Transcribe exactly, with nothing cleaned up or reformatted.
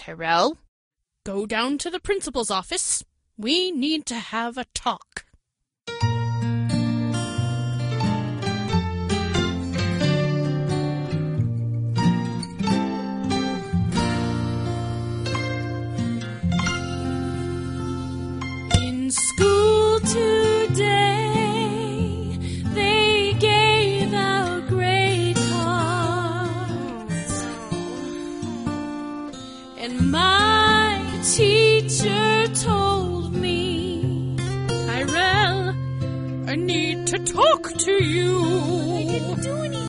Tyrell, go down to the principal's office. We need to have a talk. In school today, they gave out grade cards, and my teacher told me, Tyrell, I need to talk to you.